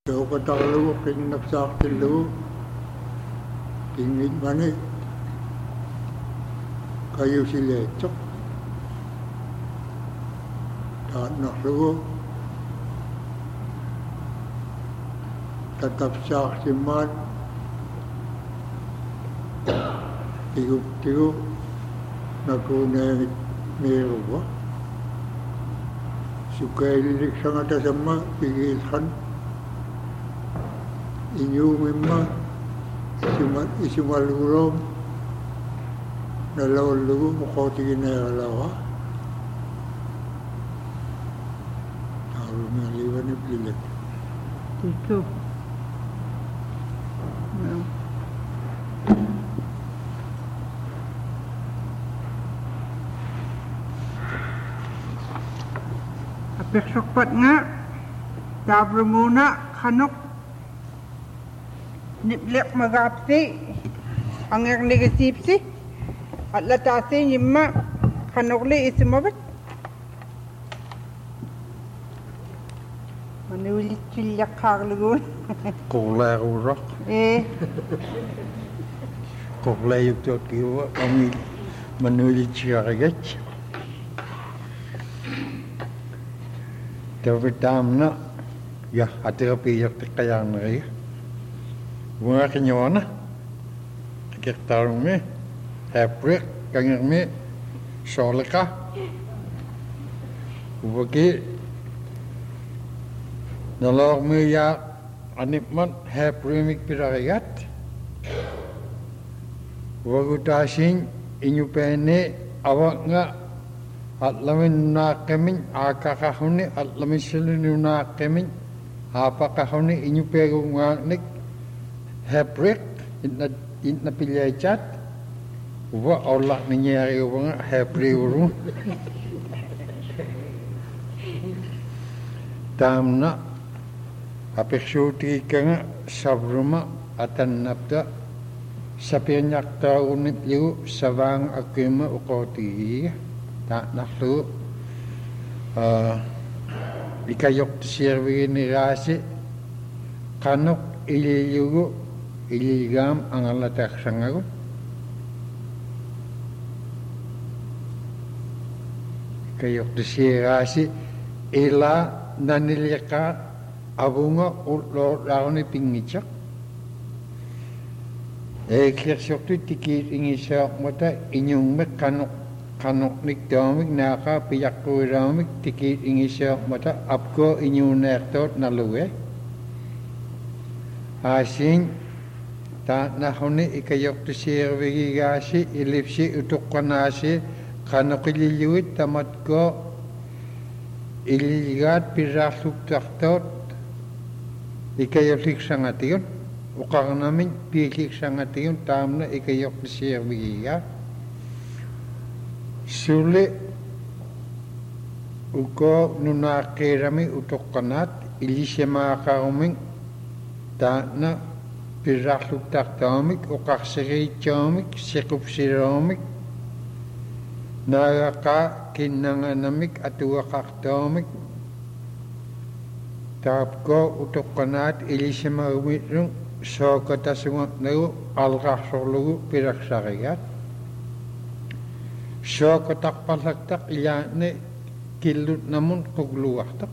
Yo katalu king nafsak tilu king mani kayu silecok tak naklu tetap sak simat tiup nakune meruwa sukai lirik sangat sama pigilkan inyo mimma isimalulong nalawlugo mukoti ginalawa taro naliwan ni Pilit Itu. Apek nga tabro muna kanok niplek magapsi ang negativsi at latasi nyima kanokli isimabat manulit chilyak kaglagun Kola urak kola yuk tot kiwa kami manulit chiragat tapi tamna ya hati api yak tikayang nari bunga kinyona kektarungi heprik kangirmi soleka ubaki nalok mi ya anipmat heprimik piragat wagutasin inyupene awak nga atlamin nakamin akakahuni atlamin silinu nakamin apakahuni inyupego nganik heprik inna pilechat wa Allah ninyari wa hepri uru tamna apeksuti kanga sabruma atan nabda sapinyak taunit liu sabang akima ukoti tak naklu ikayok sirwi ni rasi kanok iliyugo iligam ang alatak sangago ikayok sirasi ila nanilika abunga ulo raoni pingichak kirsoktu tikit ingisa mata inyong kanok nik domik naka piyakku domik tikit ingisa mata apko inyong nektot naluwe asin ta nahone ikayok tu sirwi gasi ilipsi utuk kanasi kanok ililiwit tamat ko iligat pirasuk taktot ikayok sangatiyon ukang namin pikik sangatiyon tamna ikayok tu sirwi gasi Sule uko nunakirami utok kanat ilisema kauming ta na pirakluk taktamik ukaksiri chamik sikup siramik naraka kinanganamik atuwa kaktamik tapko utok kanat ilisema umitrung sokatasungat naru alkasolugu piraksarigat so kotak palaktak ilane kilut namun kugluwaktak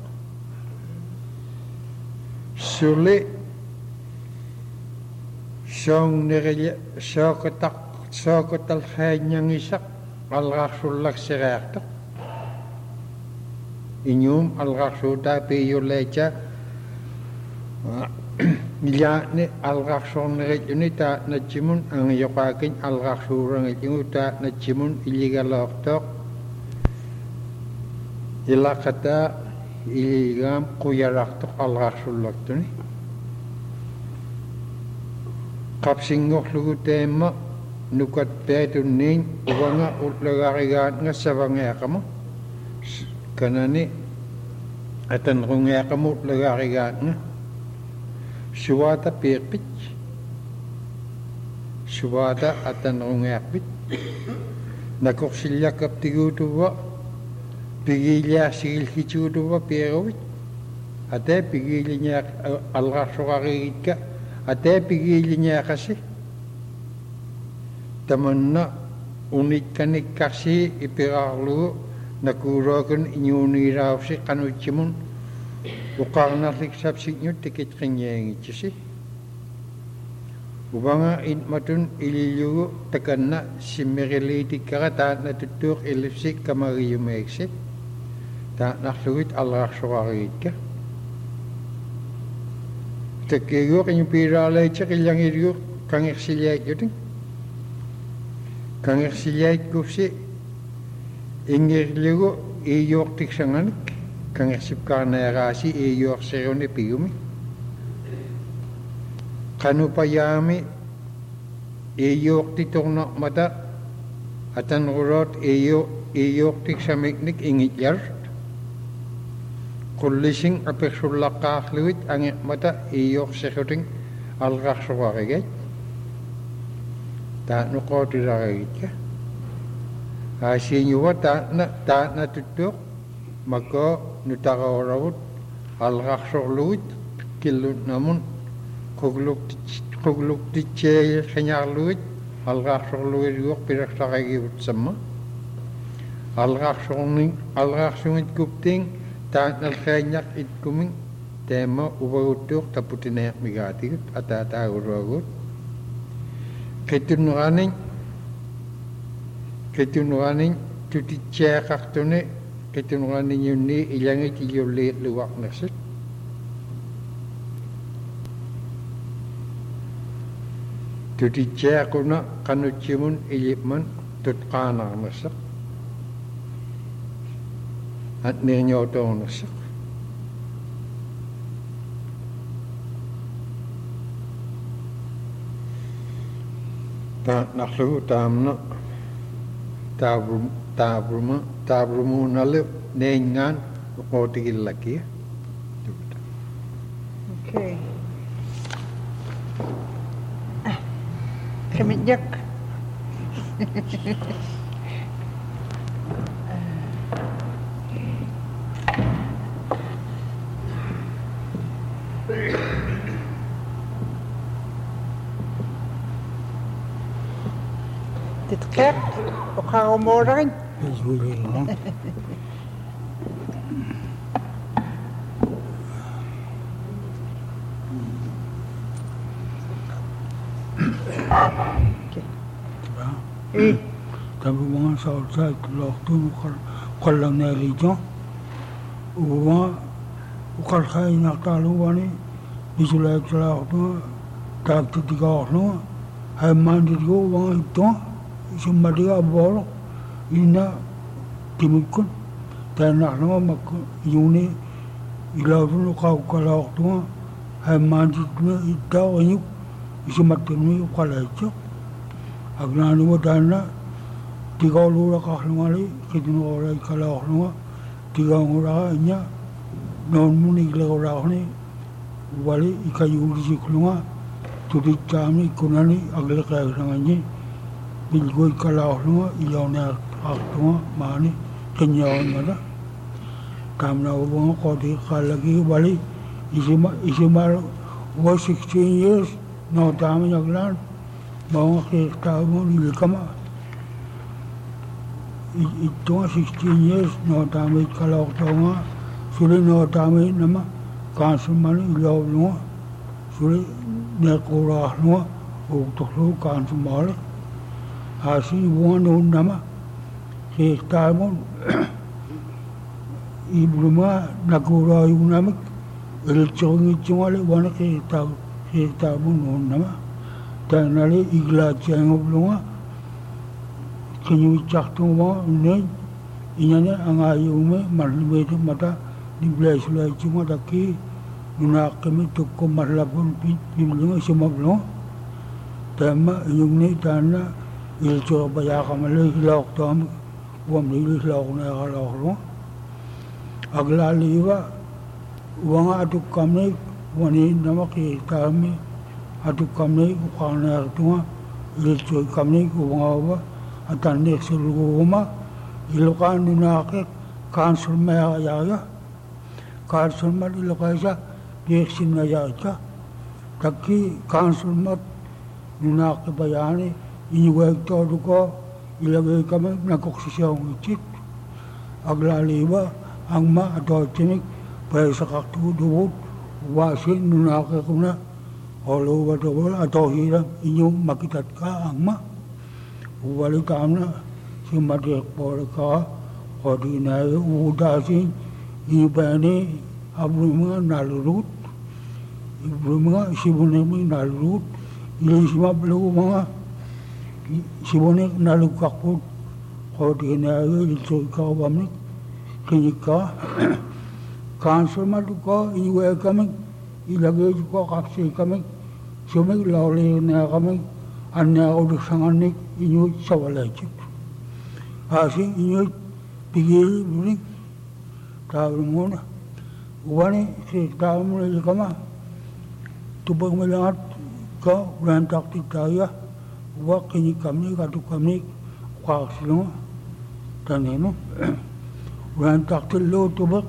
suli song nirya so kotal khaynyang isak alrasulak siraktak inyum alrasuda piyulecha ilane alrakson nirya na jimun ang yokakin alraksurang inyuta na jimun iligaloktok ilakata iligam kuyaraktok alraksulak tuni kapsingok lugu tema nukat petun ning uwanga utlagarigat nga sabangekamo kanani atan rungekamo utlagarigat nga Suwata pirpit, suwata atan rungakbit, nakoksilya kaptigutuwa, pigilya sigil hitutuwa pirawit, ate pigilinya alrasogariga ate pigilinya kasi tamanna unikkanik kasi ipirarlu nakurogan inyunirausi kanuchimun ukarnarlik sabsiknyut tikit kinyengitsi ubanga matun ililugu takanna simmeriliti karata natutur ilipsik kamariyumexit ta nakhluit alrasogariga Tekigo kan pira lai cakil yang itu kang eksiliat juting kang eksiliat kupsi ingir lugu iyok tiksanganik kang eksip karena rasi iyok serone piumi kanu payami iyok titornak mata atan urot iyok tiksamiknik ingit yar kullising apeksullaqaaq luit ange mata iyok sehuting alraqsuqarigat ta nuqotilarigat asinyuwa ta na tuttuq mako nutaqaoravut alraqsuqluit killut namun qugluk titche khañarluit alraqsuqluit yuq piraqsaqagibut samma alraqsuqnit kupting Taat nalkhanyak itkuming tema ubarutuk taputinek migatik atata uragut. Ketunuraning tutitcha kaktune ketunuraning yunni ilangit iyulit luwak nasit. Tutitcha kuna kanuchimun ilipman tutkana nasak. At ninyo ito nasak. Ta naklu tamna tabrumu nalip nengan ko tigil lagi. Okay. Kemijak. Titkak, ukaromoran. Bismillah. Tapi mga sa lokto kalang narijo uwa ukal khay naktaluwani bisulay lokto tagti tigaorno hay mandigo mga ito sumadiga bolo ina timikun tanak no mak yuni ilawno lokto hay mandigo ito anyuk sumatinu ukalacho agnani wadana tiga lura kahlimali kitno orai kala ohnwa tiga ngura nya non muni lora ohni wali ikayuri jiklunga tudi chami kunani agle kaya ngani bilgoi kala ohnwa ilawna aktwa mani kenyawan mada kamna ubong kodi kalagi wali isimar was 16 years no tami yaglan mau kita mau ilikama itu 16 years no tami kalau tahu suri no tami nama kansuman ilau no suri nekurah no untuk lu kansumal hasil bukan nama kita mau ibu rumah nekurah itu nama ilcong le wana kita mau nama dan nali igla jenguk lunga kenyu cak tuwa ne inyane angayume marlibe mata di blesula cuma taki guna kami tukko marlapun pimlunga semablo tema yungne tana ilco baya kamale hilok tom wam hilok na halok agla liwa wanga atuk kami wani namaki kami atu kami ukana tua ilco kami ubangawa atane suluguma ilokan dinake kansul maya ya kansulmat ilokasa peksin na yata taki kansulmat nunaki bayani inuwag todo ko ilagay kami nakoksisyon itit aglaliwa ang ma-adoltinik para sa kaktuduwot wasin nunaki ko na olo wadawal ato hirap inyong makitat ka ang ma uwalitam na si madik po ka o di na udasin ibani abro mga nalurut ibro mga sibunemi nalurut ilisima blo mga sibunek nalukakpot o di na ilito ikaw bamik kinika cancel maluka iwe kami ilagay ko kasi kami sumig lawli na kami anya udah sanganik inyo sa walajit asing inyo pigil buling tahu muna wani si tahu muna kama tubag melangat ka rantak titaya wa kini kami katu kami kwaksilo taneno rantak tilo tubag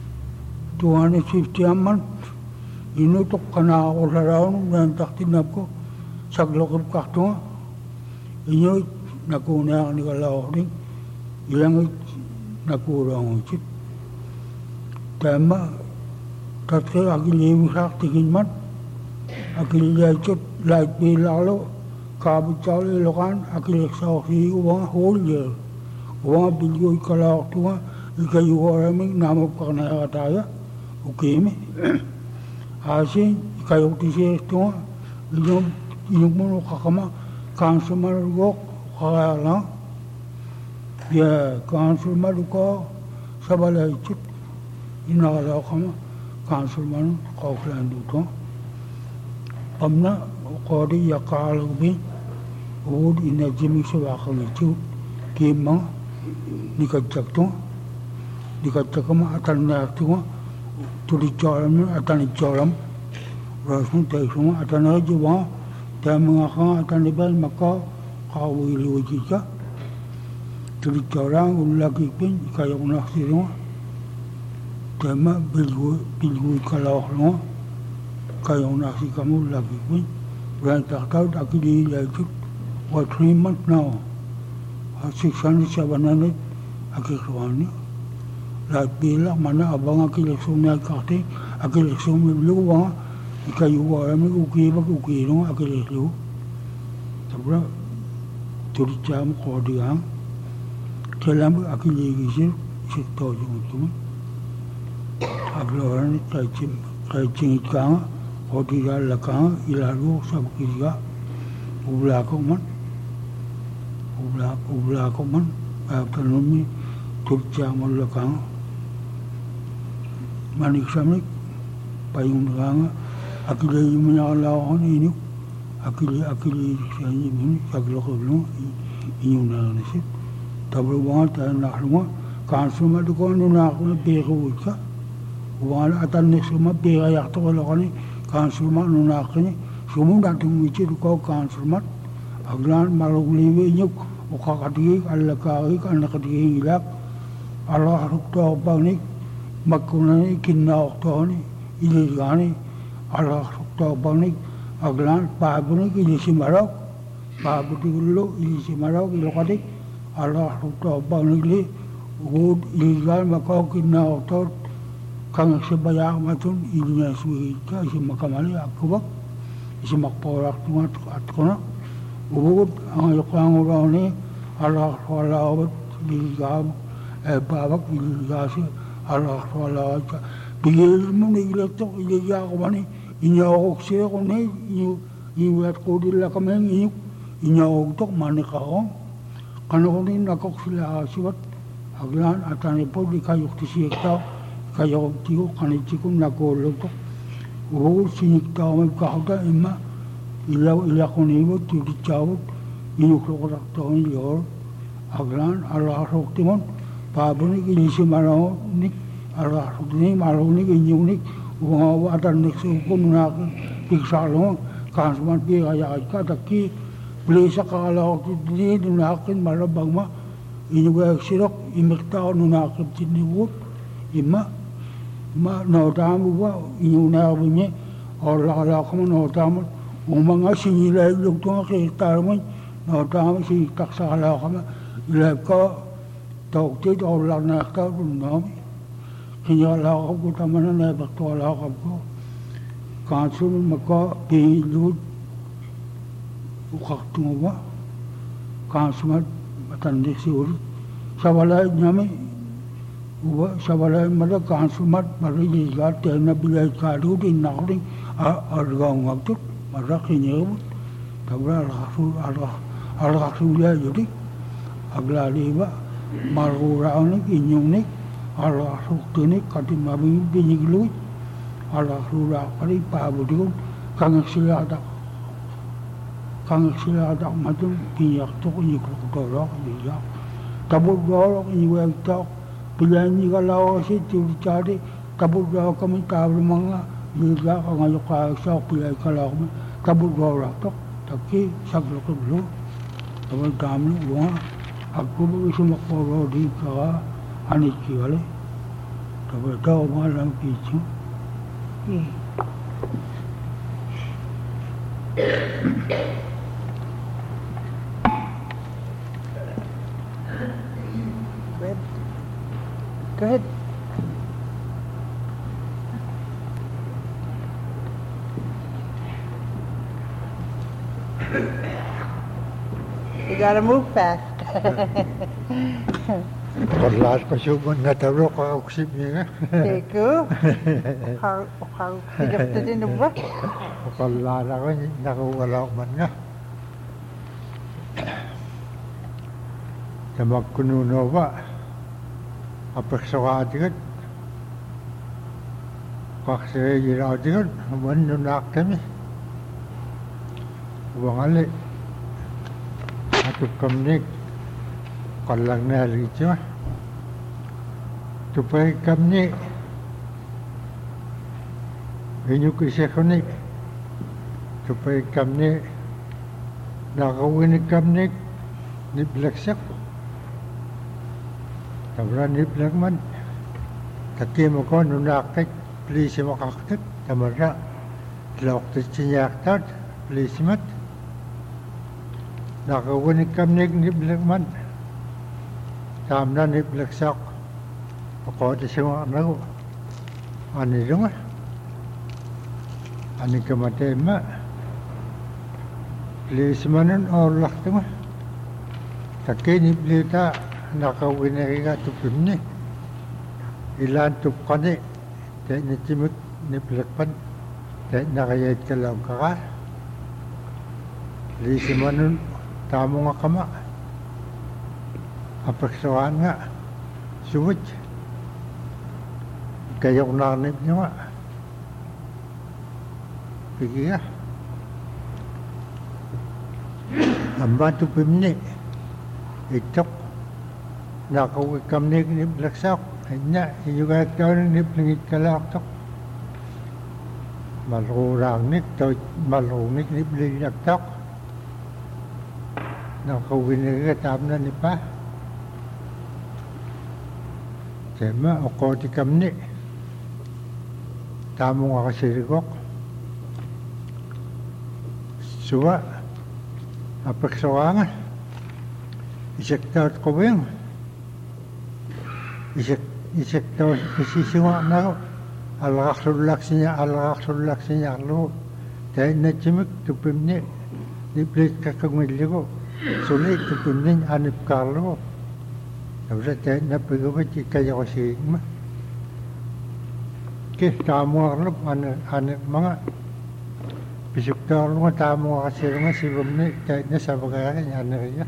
250 aman inutok kana ako sa raon rantak tinap ko saglokop kakto inyo nakuna ni kalaw ring ilang nakurang ucit tema tatke agili wisak tingin man agili yacot lahat bilalo kabut chawli lokan agili saksi uwang holyer uwang bilgoy kalaw tuwa ikayu oraming namok kakna kataya ukimi asin ikayu tisir tuwa inyong mo kakama kanso marugok kakala ya kanso maruko sa balay chit inakalaw kama kanso man kauklan dito pamna kodi yakalaw bin uod inajimik sa wakal ito kima nikadyak to nikadyak kama atan na ito tulit choram atan choram rasun tayo suma atan na jiwa tayo mga ka atan ibal maka kawili wajika tulit choram ulagik bin ikayaw naksirunga tema bilgui kalawak lunga kayaw naksir kamu ulagik bin berantak tau akili yaitu for 3 months now 600 700 akikruani lahat bilang mana abang akileksong na kakti akileksong miluwa ikayuwa kami ukibag ukirong akileklo sabra tulit jam kodiang kelam akilegisir sikto yung tuman agloran kay cingit ka kodiga lakang ilalu sa bukiriga ublako man tanumi tulit jam lakang manik samik payung nakanga akili minakalawan inyo akili siya inyo kaglokoblo inyo nalanisip tablo mga tayo nakalunga kansuma duko nunako na peka wika wala atan nesuma peka yakto kalakani kansuma nunako ni sumundan tumuichi duko kansumat aglan malugliwe inyo ukakatigik alakakik anakatigik ilak Allah rukto bangnik magkunani kinnaokto ni iligani Allah rukto bangnik aglan pabunik ilisimarok pabutigulo ilisimarok ilokatik Allah rukto bangnik li ugod iligan makaw kinnaokto kang sebayak matun ilinya suhita isi makamali akubak isi makporak tungat atkona ugod ang ayokang urani Allah walawat iligam babak iligasi Allah wala ka bigil mo ni ilatok iligya ko mani inyawok siya ko ni iwat ko dila kami inyawok tok mani ka ko kano ko ni nakok sila siwat aglan atani po di kayok tisiyek tao kayok tiyo kanitikong nakolog tok uwo sinik tao may kakota ima ila ko ni iwat tiyo chawot inuklok tao ni yor aglan Allah sok timon pabunik ilisi maraw nik Allah ni maraw nik inyunik uwa atan nik sukun nak piksalo kansman pi ayat ka taki plesa kalaw ti nunakin marabang ma inyuga sirok imektaw nunakip tiniwot ima ma no tamu wa inu na bunye o la kama no tamu umanga sinila luktunga ke tarman no tamu si taksa la kama ila ko tok ti o la na ka no kinya la ko tamana na ba to la ko kan sun ma ko pi lu ukaktunga kan sumat matan de si ur sabala nyame uba sabala mala kan sumat mari ji ga te na bilai ka du din na ring a ga ngak tu mara kinya tabra ala su ya jadi agla liba maru ra ni inyung ni ala su ni katim mabi binig lui ala su ra pari pa bu du kang sila da macam kinyak tu ni ko ro ni ya tabu ro ni wa ta pilihan ni kalau si tu cari tabu ro kami tahu manga ni ga ngayo ka sa pilihan kalau tabu ro tu tapi sablo ko lu tabu dam lu wa aku bisa makoro di ka ani ki wale tabu tahu malam picu Go ahead. You gotta move fast. Kalau kasih pun nak tahu kau kusip ni kan? Teko. How tidak tu ni buat? Kalau aku nak walau mana? Sama kuno nova. Apa kesalahan juga? Paksa jira juga, mana nak kami? Wangali, aku kami kalau nak ricu, supaya kami ini kisah kami, supaya kami nak kawin kami ni belaksak. Tabran ni pelakman, tapi makon nak tek polisi makaktek, tamarna lok tercinyak tad polisi mat. Nak kawin kamnek ni pelakman, tamna ni pelaksak, makon tercinyak nago, ani runga, ani kematema, polisi manan orang tu mah, tapi ni pelita. Nakawin na rin tupim ni. Ilan tupkan ni. Dahil na timot ni Pilakpan. Dahil nakayad ka lang ka. Lisi mo nun, tamo nga kama. Apaksawan nga. Sumut. Kayok nanip nyo nga. Pigi nga. Amba tupim ni. Itok. Nakawin kami ni Pilaksak, hanya juga tahun ni pelingit kalak tok. Malurang ni tu malurang ni pelingit tok. Nakawin ni katam na ni pa. Tema ako di kami tamong ako sirigok. Suwa apaksawangan. Isektaut ko ba yun? Isek tahu sisiwa nak alaqsulak sinya lu. Tapi nak cemik tupim ni dibeli kakangmiligo. Sulit tupim ni anip karlo. Tapi tak nak pergi baca kaya kasih mah. Kih tamu arlo anip manga. Bisuk tahu lu tamu kasih lu si bumi tak nak sabagai anip ya.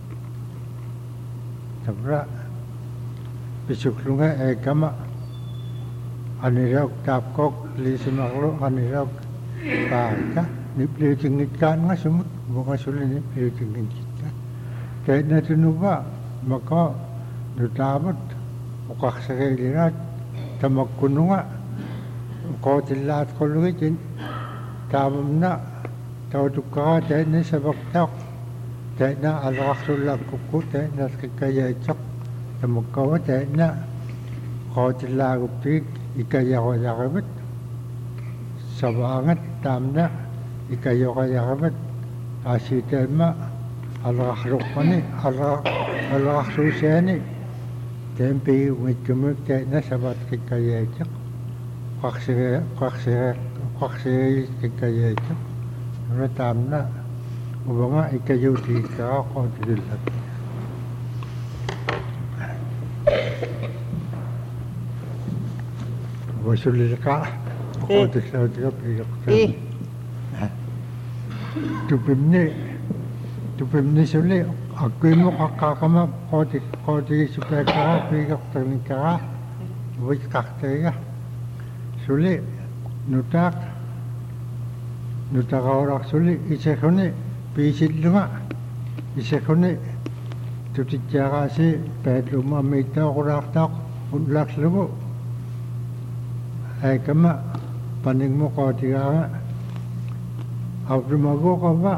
Tapi Bisuk lunga kama anirok tapkok lisi maklo anirok baka ni beli tingit kan nga sumut bukan sulit ni beli tingit kita. Kaya na tinuba maka nutamat mukak sakilirat tamak kununga ko tilat ko lugitin tamam na tau tukka kaya na sabaktak kaya na alaksulak kuku kaya na kaya chok. Tamak kau tak nak kau telah rupik икаяояриват саваангат таамна икаяояриват ааситаама алаарлорпани алаарсуусаани темпи уиккумук таана сават киккаяатеқ қарсири киккаяатеқ уна таамна уванга икаюутиккаа qootulullat васулилқа qootulluutiga piiqtaa тупимни сули аккуиму қаққаақама qootигисупааккаа piiqartarnikkара уикқартарига сули нутараорарсули исахуни пиисиллуга исахуни тутитсаагааси пааллума миттаақулаартаақ уллаарлугу айкама панингмо qootигаага аврумагоқава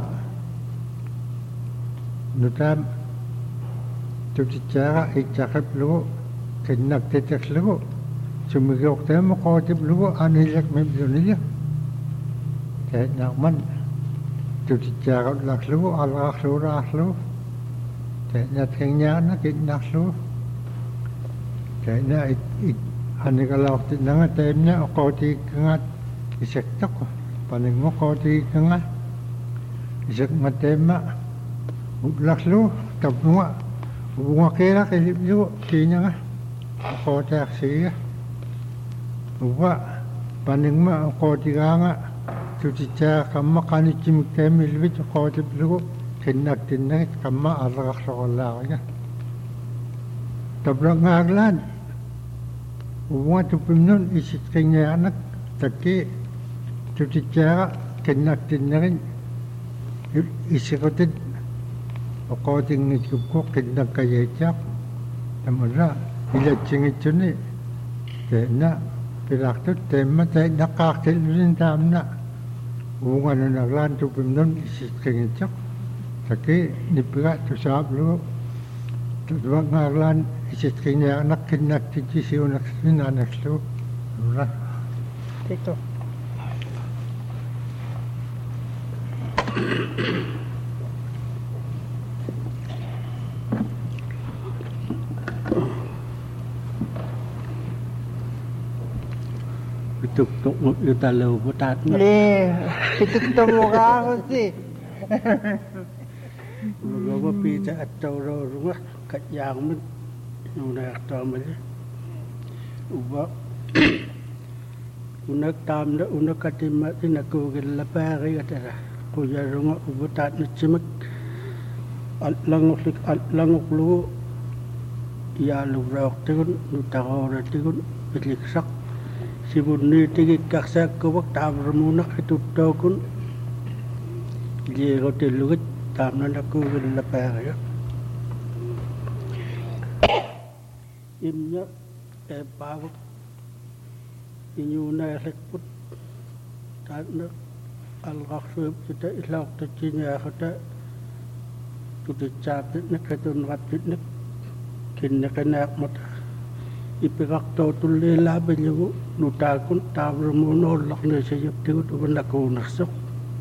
нутаам тутитсаага итсақиплугу киннактитерлугу сумигиортаама qootиплугу анилак мимлунилия таанаарман тутитсаагулларлугу алаарлуураарлугу таанатхингяана киннаарлугу таана анигалаортиннага таимна оқоотииккангаат исактоқу панингмо qootиикканга исакматаимма улларлугу тапнуа угуакеера қилиплугу кинага оқоотаарсига уга панингма оқоотигаанга тутитсаа камма канитсимиккаами илвит qootиплугу киннактиннагит камма алеқарлоқоллаарига таблангааглаан уга тупимнун иситқингиарнак такки тутитсаага киннактиннагин исиқутит оқоотингитгукку киннаккаяатсаақ тамула илатсигитсуни таана пилартут таимма таиннаққаартиллулин таамна уунгананаглаан тупимнун иситқингитсақ такки ниппига тусааплугу тунгааглаан иситқингиарнақ киннактитсисиунерсинаанаслугу ура Tito. Tuk utalau putat na. Le, pitutto mo ka ako si. Mga pita at tawro runga katyang mo nung nakaktawa mo. Uba unak tam na unak katima tinakugil la pari katara. Kuya runga ubutat na chimak at langok lugo iyalog raok tigun nutakora tigun pitliksak. Sibunni tigit kaksak kawak tamramunak itutokun liego tilugit tamna nakugil la pari. Imnya pawak inyuna lekput tatna algaksuib kita ilak tachinya kata tutitsaap nakatun rapitnik kinnakanak mata ipikakto tuloy laban yung nutakon tamramuno lak na siya tigot uban nakunaksak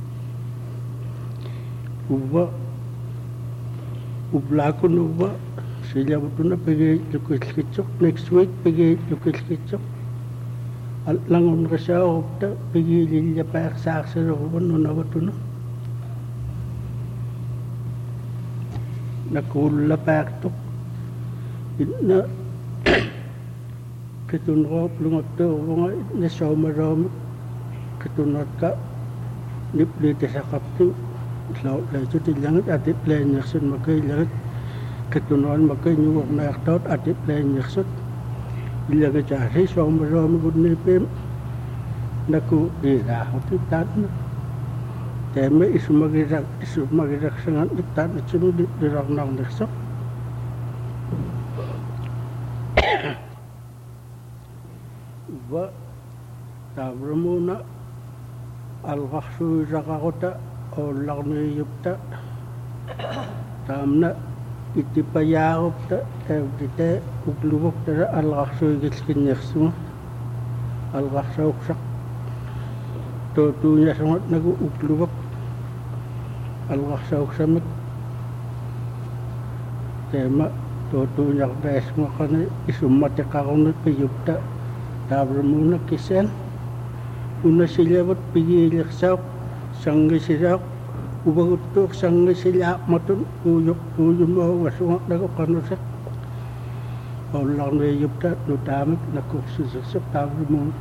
ublakon uba sila mo ito na pag-lukil-kitsok next week pag-lukil-kitsok at langon ka siya ukta pag-ililya pa sa aksara uban nuna ba ito na nakula pa ito na kitunrop lungot to mga nasomarami kitunrot ka niplite sa kapto laut lai chu tilangat ati plan yaksun makai langat ketunuan makai nyuwak na yaktaut ati plan yaksut ilaga jari somarami gudni pem naku ira hati tatna teme isu magirak sangat tatna chunu dirak nang yaksut uba tabramuna al-ghaksu zakakota olak na yupta tamna itipayakopta evdite uklubok tara al-ghaksu gilskin yaksu alqarsauksak tuutuunya sangat nagu ukluvak alqarsauksamik tema tuutuunya qtaisngaqani isummatиqarunut piyupta taavramuna kisen unasilavat pigiiliqsaaq sanngisilaaq ubaguttuuq sanngisilaaqmatun uuyumaugassuaq nagu qanusak ollarnuyupta nutaamik nakursussuq taavramuna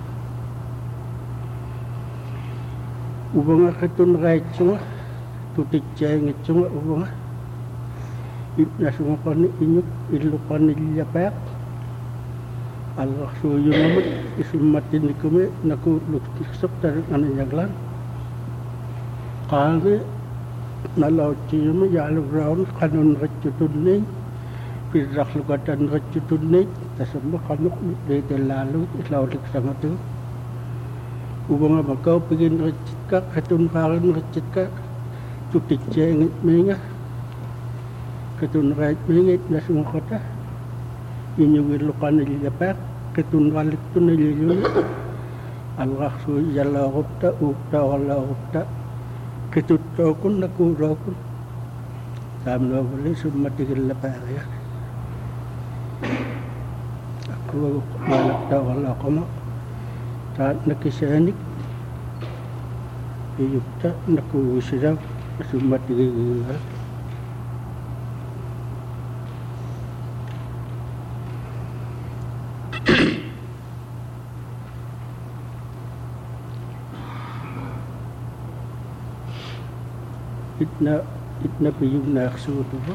ubangaqitun raitsunga tutitsaangitsunga ubanga ipnasungaqani iñuk illuqanillapaq alqarsuuyungamut isummattinikumi nakuuluktiqsuq tarinqaniñaglan qaangi nalautsiyumi yaalugraun qanunratsutunniin pirraqlukatanratsutunniit tasamma qanuq leetellaaluit islauliksangatu ubanga makau piginratsitka qatunqaarinratsitka tutitsaangit miinga katunrait miingit nasungaqata iñugilluqanillapaq katunqalliktunililuni alqarsuuyallaaruqta uuptaoqallaaruqta kituttookun nakuulookun saamnoovali summatigillapaaqiga akkuaguq maalaqtaoqallaaqama taat nakisaanik iyupta nakuugisiraaq summatigigilla itna piyugnaaqsuutuva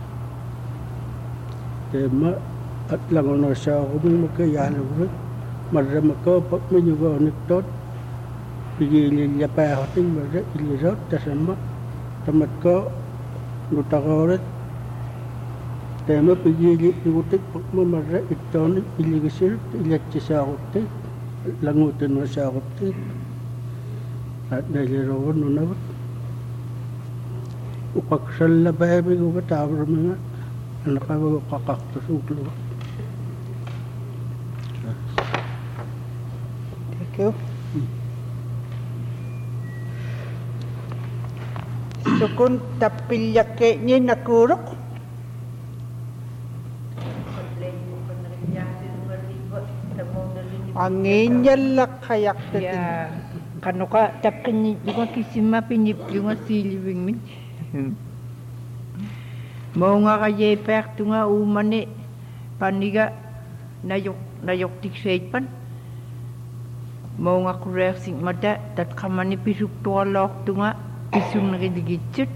tema atlangonosaaqumi makayaalugut marramakaupak miñugooniktoot pigiilillapaaxatin marra iliraut tasamma tamatkoo nutaqoorat tema pigiiligutik pakma marra ittoonik illigisirut ilatsisaaquttik languutinwasaaquttik atnailirugun nunavat uqaksallapaapigu taavraminga anaqavagu qaqartusuukluga. Thank you. Sukun tapillake'ñi nakuruq angiñallaqayaqtatin qanuqa taqqinnitlunga kisima pinniplunga siilivingmit maungaqayeepaartunga uumani paniga najoqtikseitpan maungaqureersigmata tatqamani pisuktuqalloortunga pisunnerilgitsut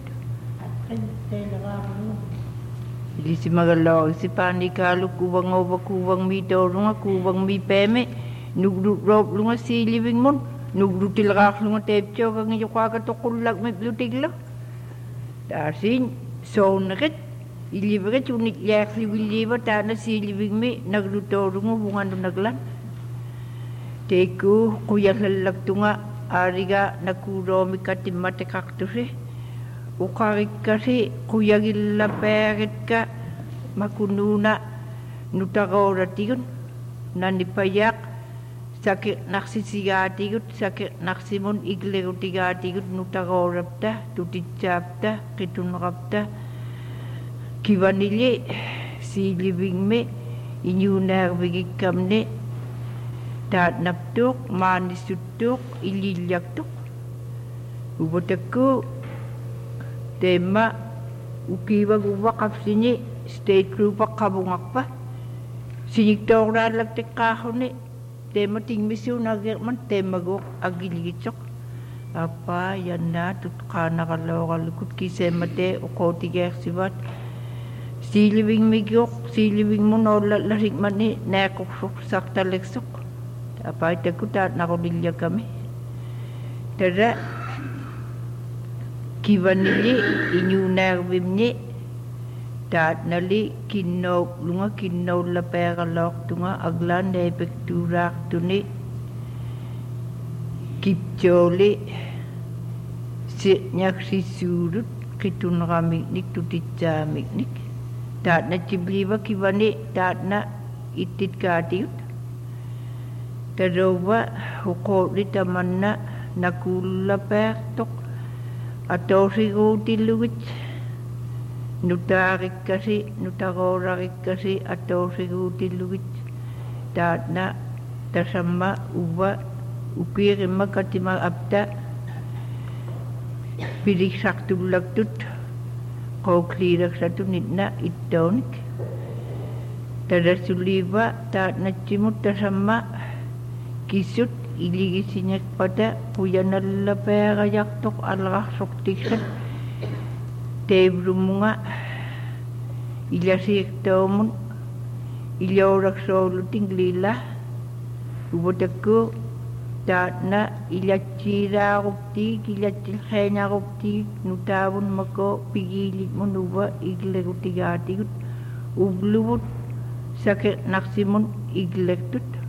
ilisimagalloorisi paanikaaluk uvangauvakuuvangmiitoorunga kuuvangmiipaame nuglutrooplunga siilivingmun nuglutilqaarlunga teeptiogangiyoqaakatoqullakmip lutigla taasiin soonnerit illiverit unikliaarliuilliiva taana siilivingmi naglutoorungu hunganunaglan teekku quyallallaktunga aariga nakuuloomikkatimmateqartusi uqarikkasi quyagillapaagitka makunuuna nutaqooratigun nanipayaaq sakiqnarsisigaatigut sakiqnarsimun iglerutigaatigut nutaqoorapta tutitsaapta qitunqapta kivanilli siilivingmi iñuunaarvigikkamni taatnaptuuq maanissuttuuq illiljaktuq uvatakku teemma ukiivaguvvaqapsini state groupa qavungaqpa siniktooraalakteqqaarruni teemma tingmisuunagerman teemmaguuq agilgitsoq appa yannaa tutqaanaqalloorallukut kiseemmatee uqootigeersivat siilivingmiguuq siilivingmun oollallarigmani naaqorsuq sartalersuq apaitakku taatnaqulillakami tara kivanilli iñuunaarvimni taatnali kinnouplunga kinnoullapeeralloortunga aglaan neepektuuraartuni kipchooli si'ñaksissuulut qitunramiknik tutitsaamiknik taatna chibliiva kivani taatna ittitkaatigut Tadova huqo'li tamanna nakullapaartoq atoosiguutilugit nutaarikkasi nutaroorarikkasi atoosiguutilugit taatna tasamma uva ukiirimma katima apta pilisartullaktut qoukliiraksatunnitna ittoonik tadasuliva taatnatsimut tasamma kissut iligisinakpata puyanallapeerajaqtoq alrarsortiksat teevlumunga ilasiirtoomun ilioraksoolutin lila uvatakku taatna ilatsiilaaruptiik ilatsilxeenaruptiik nutaavun mako pigiilitmun uva iglerutigaatigut uvluvut sake'narsimun iglertut